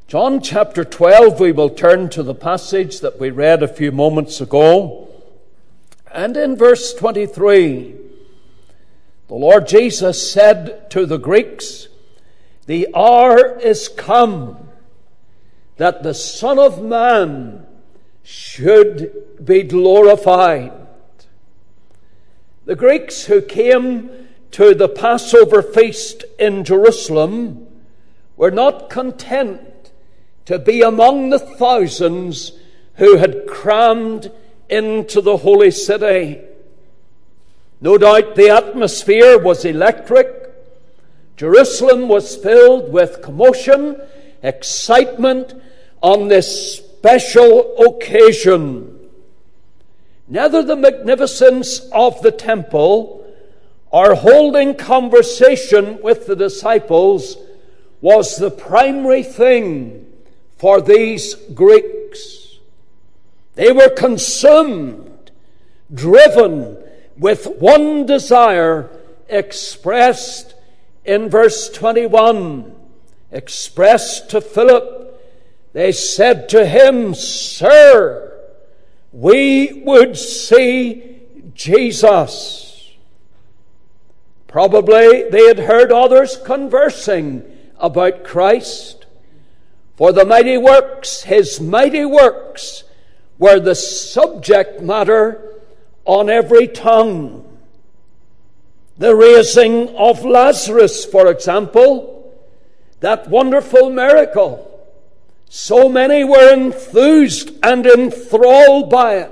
John chapter 12, we will turn to the passage that we read a few moments ago. And in verse 23, the Lord Jesus said to the Greeks, "The hour is come that the Son of Man should be glorified." The Greeks who came to the Passover feast in Jerusalem were not content to be among the thousands who had crammed into the holy city. No doubt the atmosphere was electric. Jerusalem was filled with commotion, excitement on this special occasion. Neither the magnificence of the temple or holding conversation with the disciples was the primary thing for these Greeks. They were consumed, driven with one desire expressed in verse 21. Expressed to Philip, they said to him, "Sir, we would see Jesus." Probably they had heard others conversing about Christ. For the mighty works, his mighty works, were the subject matter on every tongue. The raising of Lazarus, for example, that wonderful miracle. So many were enthused and enthralled by it.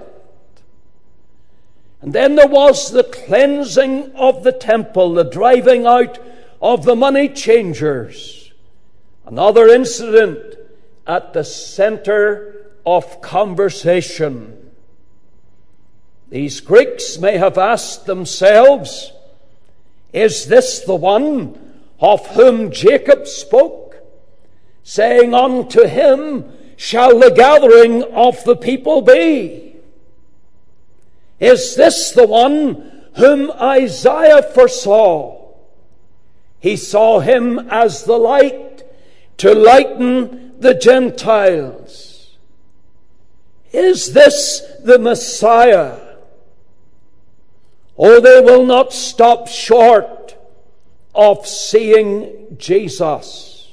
And then there was the cleansing of the temple, the driving out of the money changers. Another incident at the center of conversation. These Greeks may have asked themselves, "Is this the one of whom Jacob spoke, saying, unto him shall the gathering of the people be? Is this the one whom Isaiah foresaw? He saw him as the light to lighten the Gentiles. Is this the Messiah?" Oh, they will not stop short of seeing Jesus.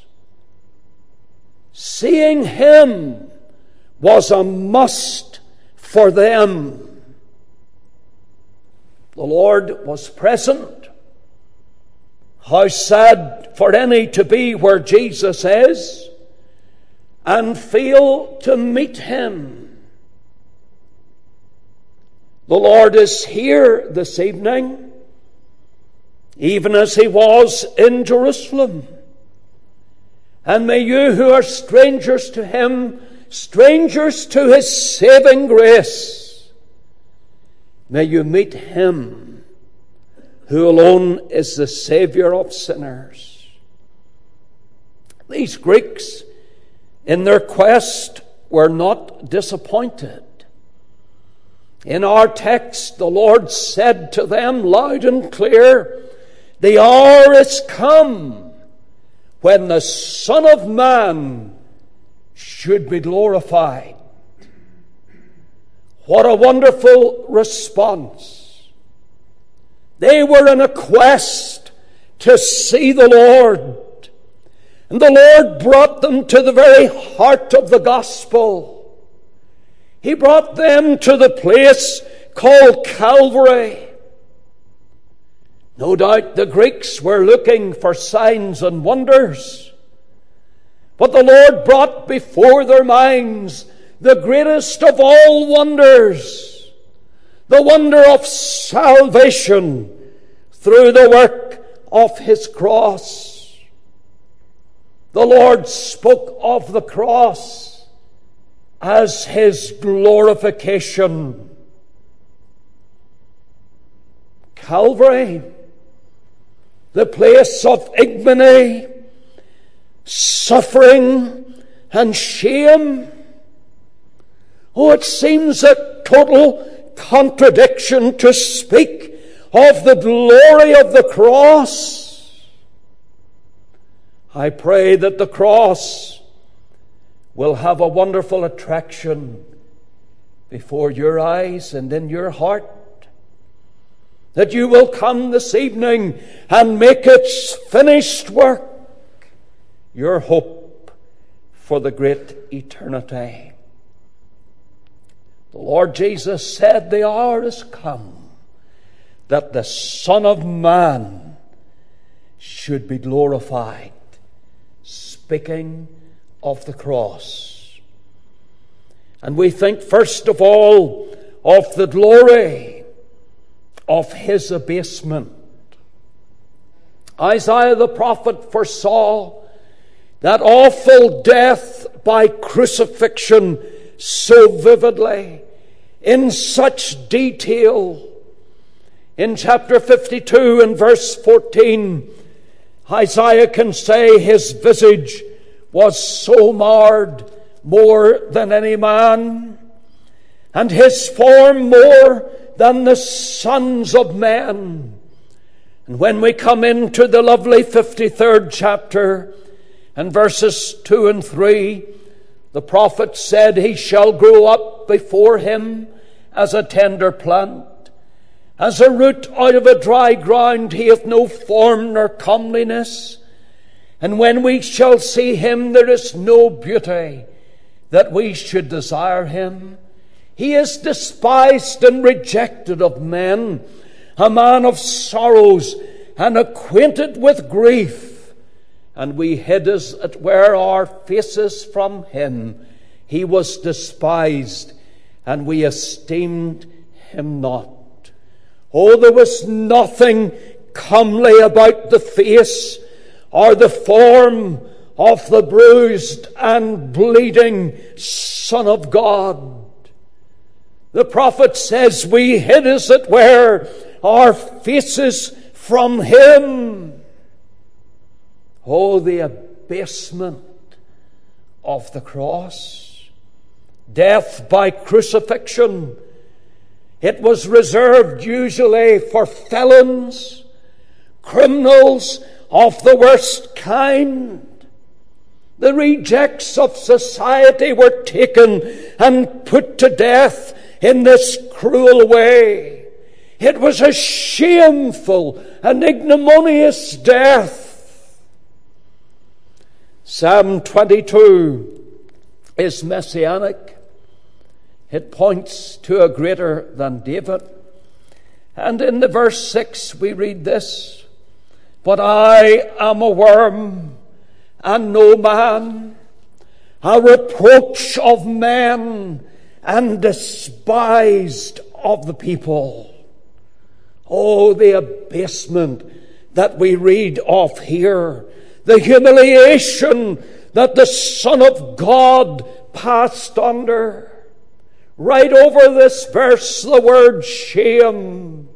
Seeing him was a must for them. The Lord was present. How sad for any to be where Jesus is and fail to meet him. The Lord is here this evening, even as he was in Jerusalem. And may you who are strangers to him, strangers to his saving grace, may you meet him who alone is the Savior of sinners. These Greeks, in their quest, were not disappointed. In our text, the Lord said to them loud and clear, "The hour is come when the Son of Man should be glorified." What a wonderful response. They were in a quest to see the Lord. And the Lord brought them to the very heart of the gospel. He brought them to the place called Calvary. No doubt the Greeks were looking for signs and wonders. But the Lord brought before their minds the greatest of all wonders, the wonder of salvation through the work of his cross. The Lord spoke of the cross as his glorification. Calvary, the place of ignominy, suffering, and shame. Oh, it seems a total contradiction to speak of the glory of the cross. I pray that the cross will have a wonderful attraction before your eyes and in your heart. That you will come this evening and make its finished work your hope for the great eternity. The Lord Jesus said, the hour is come that the Son of Man should be glorified, speaking of the cross. And we think first of all of the glory of his abasement. Isaiah the prophet foresaw that awful death by crucifixion so vividly, in such detail. In chapter 52 and verse 14, Isaiah can say his visage was so marred more than any man, and his form more than the sons of men. And when we come into the lovely 53rd chapter and verses 2 and 3, the prophet said, he shall grow up before him as a tender plant, as a root out of a dry ground. He hath no form nor comeliness. And when we shall see him, there is no beauty that we should desire him. He is despised and rejected of men, a man of sorrows and acquainted with grief. And we hid as it were our faces from him. He was despised, and we esteemed him not. Oh, there was nothing comely about the face or the form of the bruised and bleeding Son of God. The prophet says, we hid as it were our faces from him. Oh, the abasement of the cross. Death by crucifixion. It was reserved usually for felons, criminals of the worst kind. The rejects of society were taken and put to death in this cruel way. It was a shameful and ignominious death. Psalm 22 is messianic. It points to a greater than David. And in the verse 6 we read this, but I am a worm and no man, a reproach of men and despised of the people. Oh, the abasement that we read of here, the humiliation that the Son of God passed under. Right over this verse, the word shame.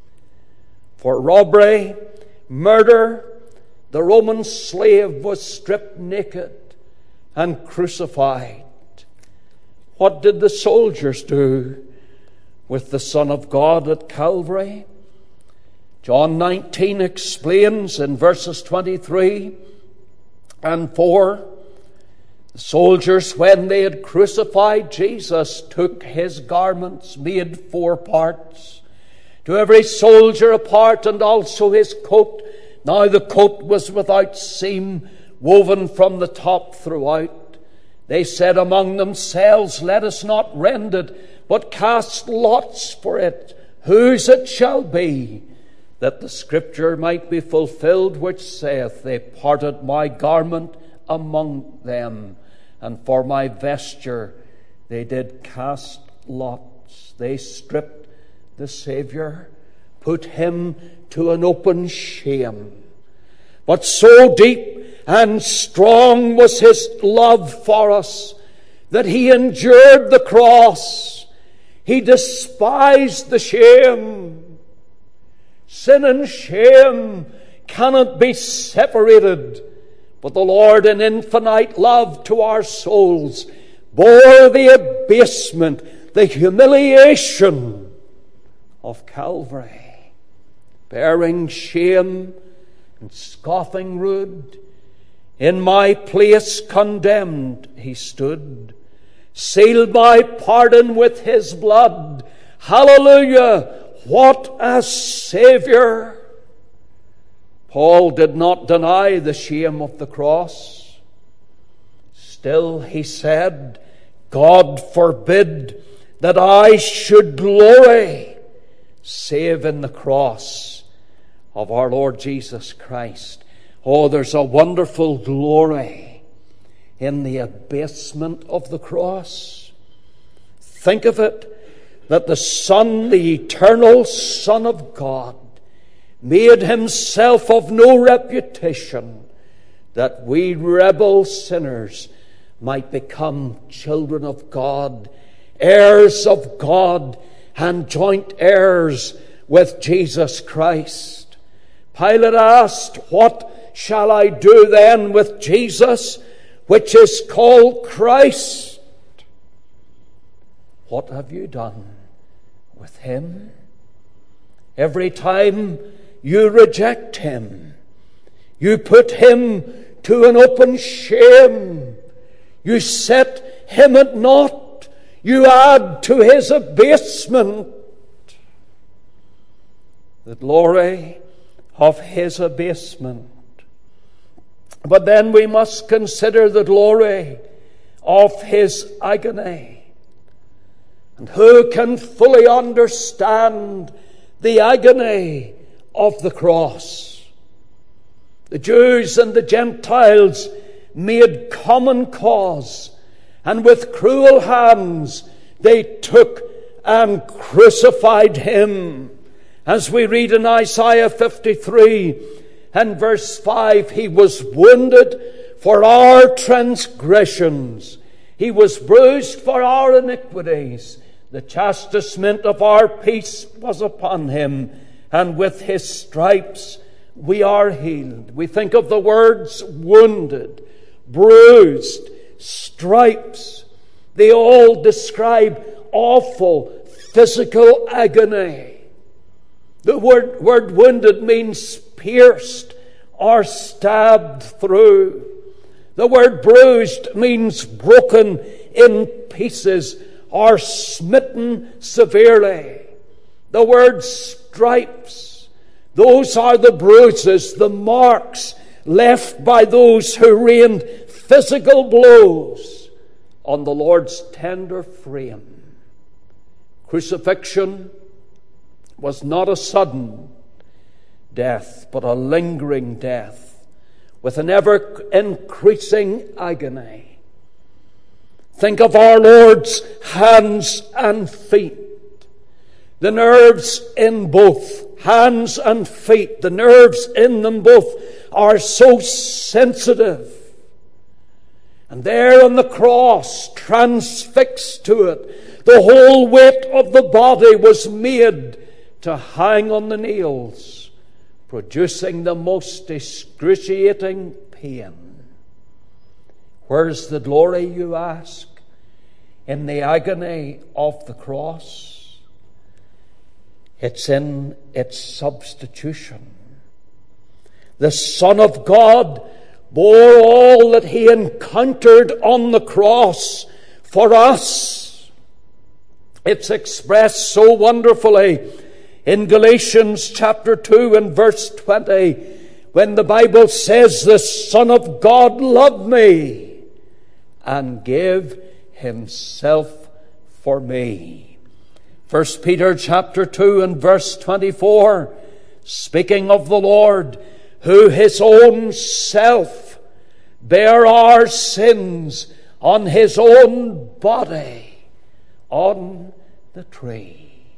For robbery, murder, the Roman slave was stripped naked and crucified. What did the soldiers do with the Son of God at Calvary? John 19 explains in verses 23 and 4, the soldiers, when they had crucified Jesus, took his garments, made 4 parts, to every soldier a part, and also his coat. Now the coat was without seam, woven from the top throughout. They said among themselves, let us not rend it, but cast lots for it, whose it shall be, that the scripture might be fulfilled, which saith, they parted my garment among them, and for my vesture they did cast lots. They stripped the Saviour, put him to an open shame. But so deep and strong was his love for us that he endured the cross. He despised the shame. Sin and shame cannot be separated. But the Lord, in infinite love to our souls, bore the abasement, the humiliation of Calvary, bearing shame and scoffing rude In my place condemned he stood, sealed my pardon with his blood. Hallelujah! What a Savior! Paul did not deny the shame of the cross. Still he said, God forbid that I should glory save in the cross of our Lord Jesus Christ. Oh, there's a wonderful glory in the abasement of the cross. Think of it, that the Son, the eternal Son of God, made himself of no reputation, that we rebel sinners might become children of God, heirs of God, and joint heirs with Jesus Christ. Pilate asked, what shall I do then with Jesus, which is called Christ? What have you done with him? Every time you reject him, you put him to an open shame, you set him at naught, you add to his abasement. The glory of his abasement. But then we must consider the glory of his agony. And who can fully understand the agony of the cross? The Jews and the Gentiles made common cause, and with cruel hands they took and crucified him. As we read in Isaiah 53 and verse 5, he was wounded for our transgressions, he was bruised for our iniquities. The chastisement of our peace was upon him, and with his stripes we are healed. We think of the words wounded, bruised, stripes. They all describe awful physical agony. The word wounded means pierced or stabbed through. The word bruised means broken in pieces or smitten severely. The word stripes, those are the bruises, the marks left by those who rained physical blows on the Lord's tender frame. Crucifixion was not a sudden death, but a lingering death with an ever-increasing agony. Think of our Lord's hands and feet. The nerves in both hands and feet, the nerves in them both are so sensitive. And there on the cross, transfixed to it, the whole weight of the body was made to hang on the nails, producing the most excruciating pain. Where's the glory, you ask, in the agony of the cross? It's in its substitution. The Son of God bore all that he encountered on the cross for us. It's expressed so wonderfully in Galatians chapter 2 and verse 20, when the Bible says, the Son of God loved me and gave himself for me. 1 Peter chapter 2 and verse 24, speaking of the Lord, who his own self bare our sins on his own body on the tree.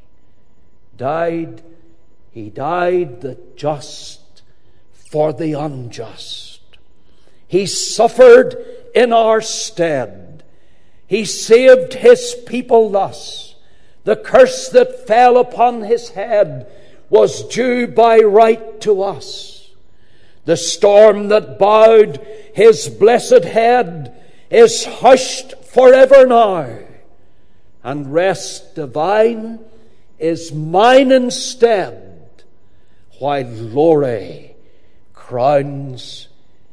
He died the just for the unjust. He suffered in our stead. He saved his people thus. The curse that fell upon his head was due by right to us. The storm that bowed his blessed head is hushed forever now, and rest divine is mine instead, while glory crowns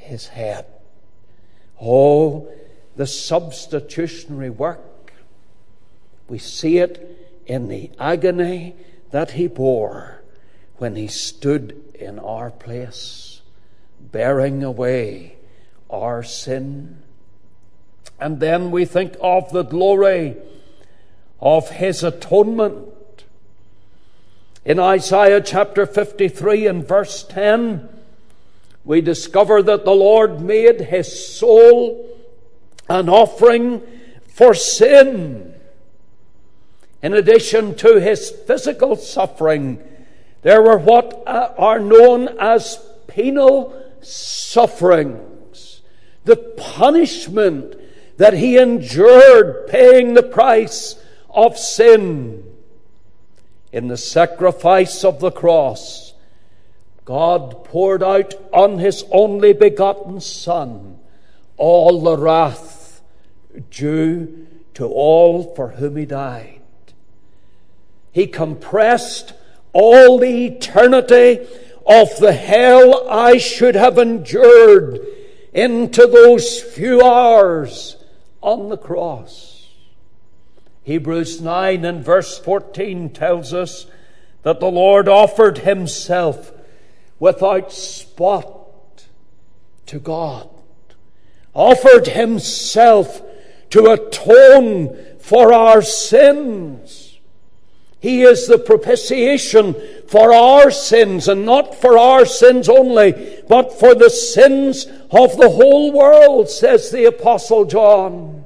his head. Oh, the substitutionary work. We see it in the agony that he bore when he stood in our place, bearing away our sin. And then we think of the glory of his atonement. In Isaiah chapter 53 and verse 10, we discover that the Lord made his soul an offering for sin. In addition to his physical suffering, there were what are known as penal sufferings, the punishment that he endured, paying the price of sin. In the sacrifice of the cross, God poured out on his only begotten Son all the wrath due to all for whom he died. He compressed all the eternity of the hell I should have endured into those few hours on the cross. Hebrews 9 and verse 14 tells us that the Lord offered himself without spot to God, offered himself to atone for our sins. He is the propitiation for our sins, and not for our sins only, but for the sins of the whole world, says the Apostle John.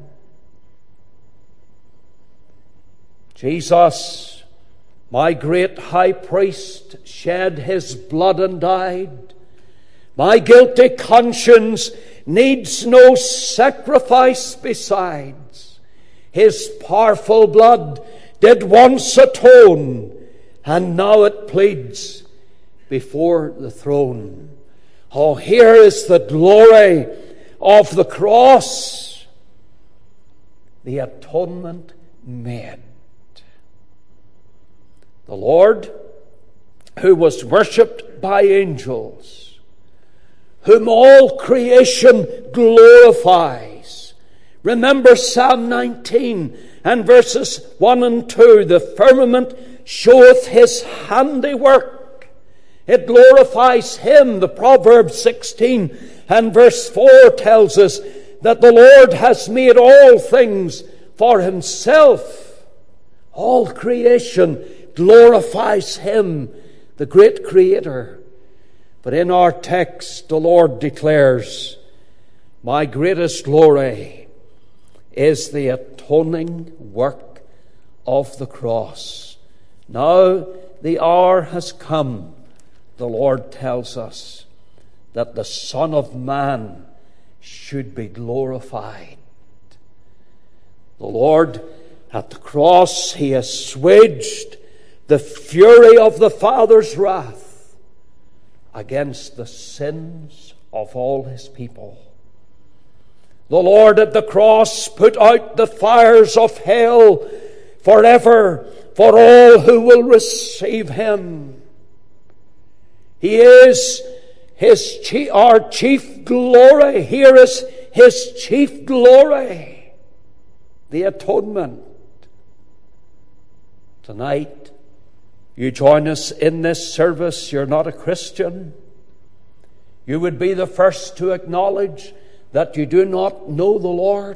Jesus, my great high priest, shed his blood and died. My guilty conscience needs no sacrifice besides. His powerful blood did once atone, and now it pleads before the throne. Oh, here is the glory of the cross, the atonement made. The Lord, who was worshipped by angels, whom all creation glorifies. Remember Psalm 19 and verses 1 and 2. The firmament showeth his handiwork. It glorifies him. The Proverbs 16 and verse 4 tells us that the Lord has made all things for himself. All creation glorifies him, the great Creator. But in our text, the Lord declares, my greatest glory is the atoning work of the cross. Now the hour has come, the Lord tells us, that the Son of Man should be glorified. The Lord, at the cross, he assuaged the fury of the Father's wrath against the sins of all his people. The Lord at the cross put out the fires of hell forever for all who will receive him. He is our chief glory. Here is his chief glory, the atonement. Tonight, you join us in this service. You're not a Christian. You would be the first to acknowledge that you do not know the Lord.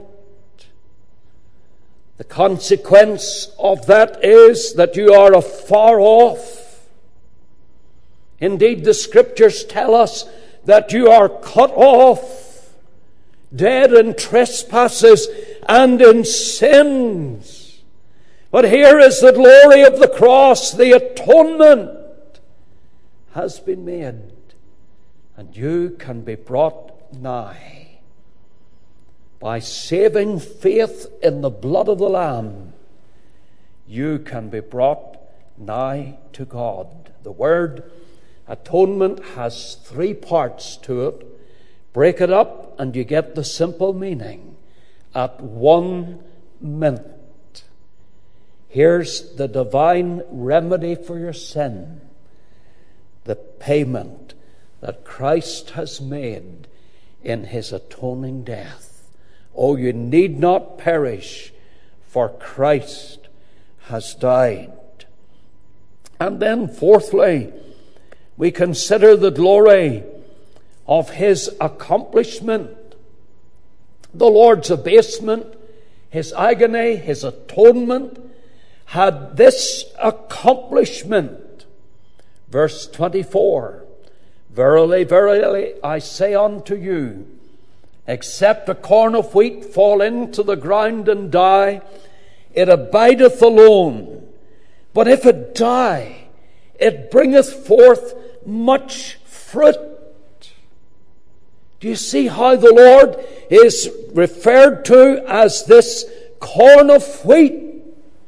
The consequence of that is that you are afar off. Indeed, the Scriptures tell us that you are cut off, dead in trespasses and in sins. But here is the glory of the cross. The atonement has been made, and you can be brought nigh. By saving faith in the blood of the Lamb, you can be brought nigh to God. The word atonement has 3 parts to it. Break it up and you get the simple meaning. At 1 minute. Here's the divine remedy for your sin. The payment that Christ has made in his atoning death. Oh, you need not perish, for Christ has died. And then fourthly, we consider the glory of his accomplishment. The Lord's abasement, his agony, his atonement had this accomplishment. Verse 24, verily, verily, I say unto you, except a corn of wheat fall into the ground and die, it abideth alone. But if it die, it bringeth forth much fruit. Do you see how the Lord is referred to as this corn of wheat?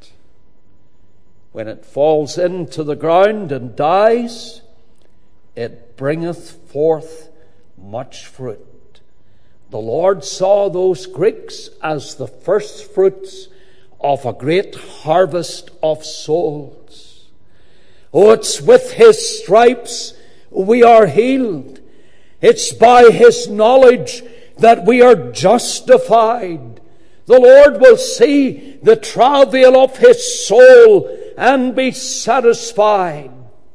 When it falls into the ground and dies, it bringeth forth much fruit. The Lord saw those Greeks as the first fruits of a great harvest of souls. Oh, it's with his stripes we are healed. It's by his knowledge that we are justified. The Lord will see the travail of his soul and be satisfied.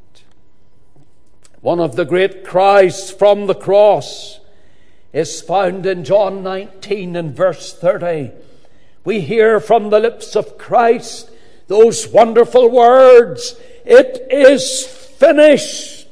One of the great cries from the cross is found in John 19 and verse 30. We hear from the lips of Christ those wonderful words, "It is finished."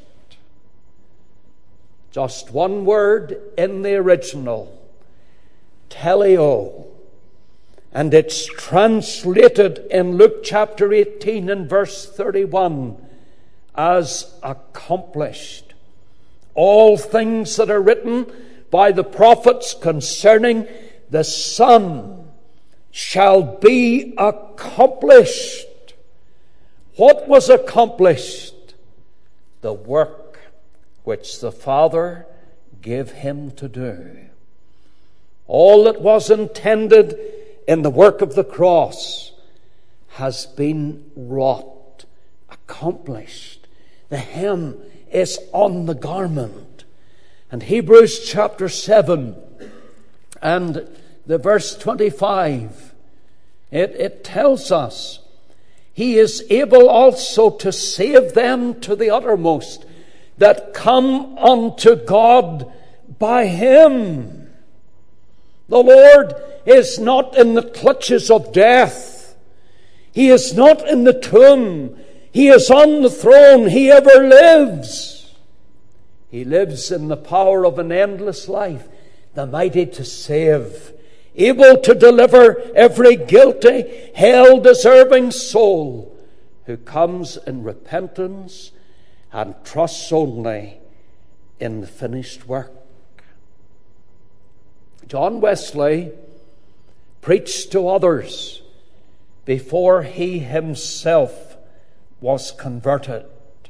Just one word in the original, teleo. And it's translated in Luke chapter 18 and verse 31 as accomplished. All things that are written by the prophets concerning the Son shall be accomplished. What was accomplished? The work which the Father gave him to do. All that was intended in the work of the cross has been wrought, accomplished. The hem is on the garment. And Hebrews chapter 7 and the verse 25, it tells us, he is able also to save them to the uttermost that come unto God by him. The Lord is not in the clutches of death. He is not in the tomb. He is on the throne. He ever lives. He lives in the power of an endless life, the mighty to save, able to deliver every guilty, hell-deserving soul who comes in repentance and trusts only in the finished work. John Wesley preached to others before he himself was converted.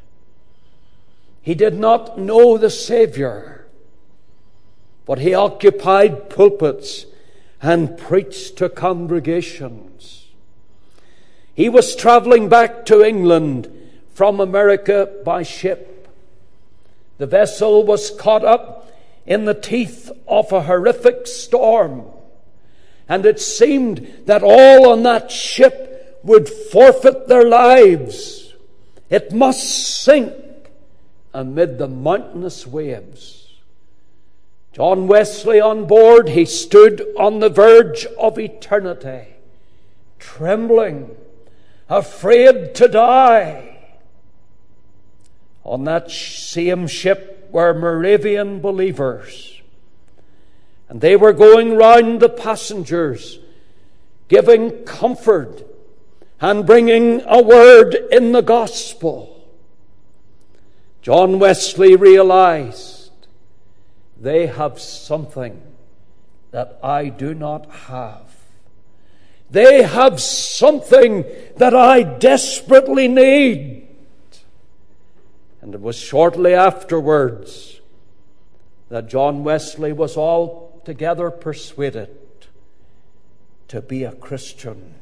He did not know the Savior, but he occupied pulpits and preached to congregations. He was traveling back to England from America by ship. The vessel was caught up in the teeth of a horrific storm, and it seemed that all on that ship would forfeit their lives. It must sink amid the mountainous waves. John Wesley on board, he stood on the verge of eternity, trembling, afraid to die. On that same ship were Moravian believers, and they were going round the passengers, giving comfort and bringing a word in the gospel. John Wesley realized, they have something that I do not have. They have something that I desperately need. And it was shortly afterwards that John Wesley was altogether persuaded to be a Christian.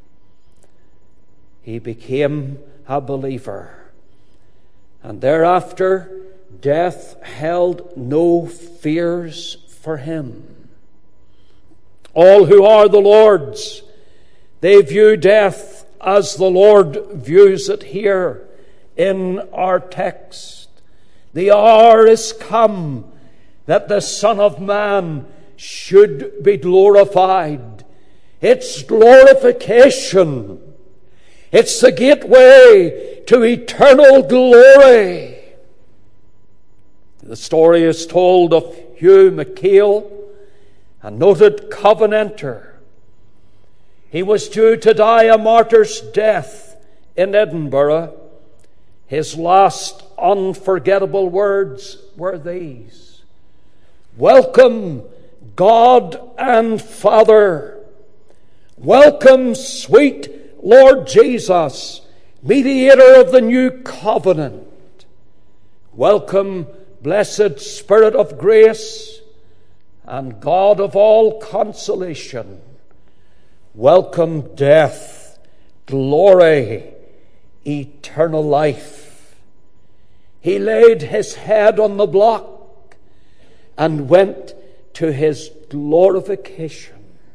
He became a believer. And thereafter, death held no fears for him. All who are the Lord's, they view death as the Lord views it here in our text. The hour is come that the Son of Man should be glorified. It's glorification. It's the gateway to eternal glory. The story is told of Hugh McHale, a noted Covenanter. He was due to die a martyr's death in Edinburgh. His last unforgettable words were these: "Welcome, God and Father. Welcome, sweet Lord Jesus, mediator of the new covenant. Welcome, blessed Spirit of grace and God of all consolation. Welcome, death, glory, eternal life." He laid his head on the block and went to his glorification.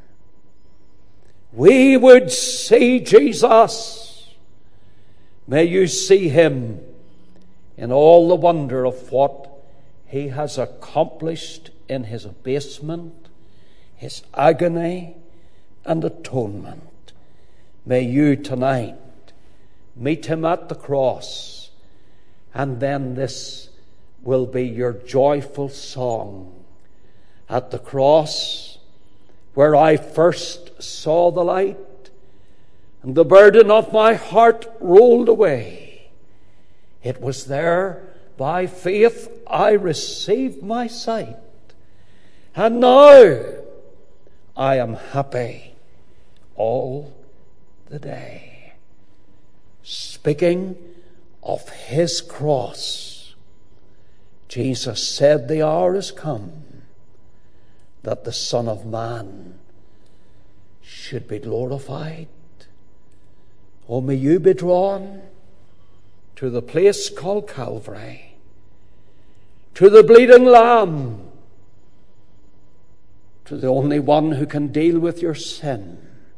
We would see Jesus. May you see him in all the wonder of what he has accomplished in his abasement, his agony, and atonement. May you tonight meet him at the cross, and then this will be your joyful song. At the cross, where I first saw the light, and the burden of my heart rolled away. It was there, by faith, I received my sight. And now I am happy all the day. Speaking of his cross, Jesus said, "The hour is come that the Son of Man should be glorified." Oh, may you be drawn to the place called Calvary, to the bleeding Lamb, to the only one who can deal with your sin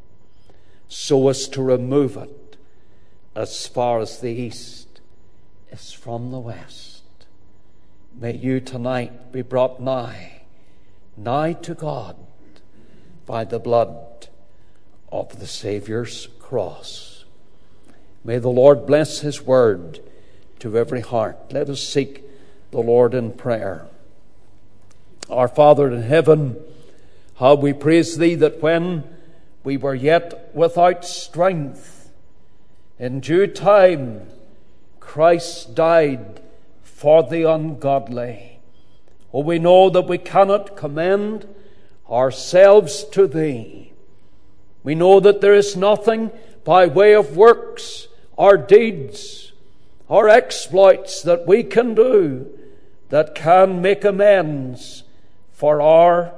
so as to remove it as far as the east is from the west. May you tonight be brought nigh to God by the blood of the Saviour's cross. May the Lord bless his word to every heart. Let us seek the Lord in prayer. Our Father in heaven, how we praise thee that when we were yet without strength, in due time Christ died for the ungodly. Oh, we know that we cannot commend ourselves to thee. We know that there is nothing by way of works or deeds or exploits that we can do that can make amends for our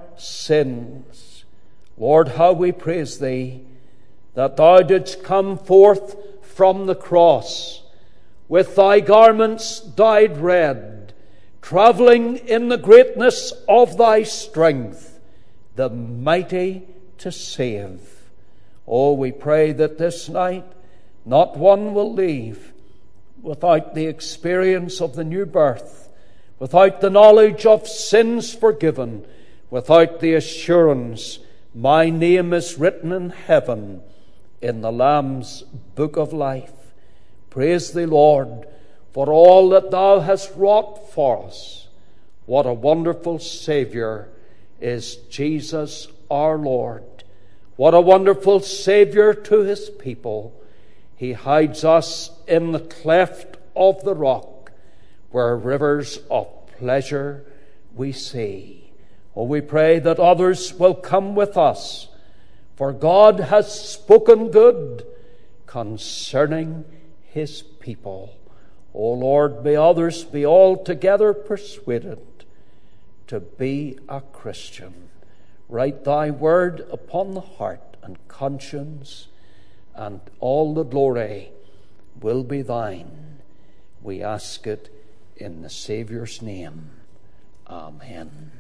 sins. Lord, how we praise thee that thou didst come forth from the cross with thy garments dyed red, travelling in the greatness of thy strength, the mighty to save. Oh, we pray that this night not one will leave without the experience of the new birth, without the knowledge of sins forgiven, without the assurance, my name is written in heaven in the Lamb's book of life. Praise thee, Lord, for all that thou hast wrought for us. What a wonderful Saviour is Jesus our Lord. What a wonderful Saviour to his people. He hides us in the cleft of the rock, where rivers of pleasure we see. Oh, we pray that others will come with us, for God has spoken good concerning his people. O Lord, may others be altogether persuaded to be a Christian. Write thy word upon the heart and conscience, and all the glory will be thine. We ask it in the Saviour's name. Amen.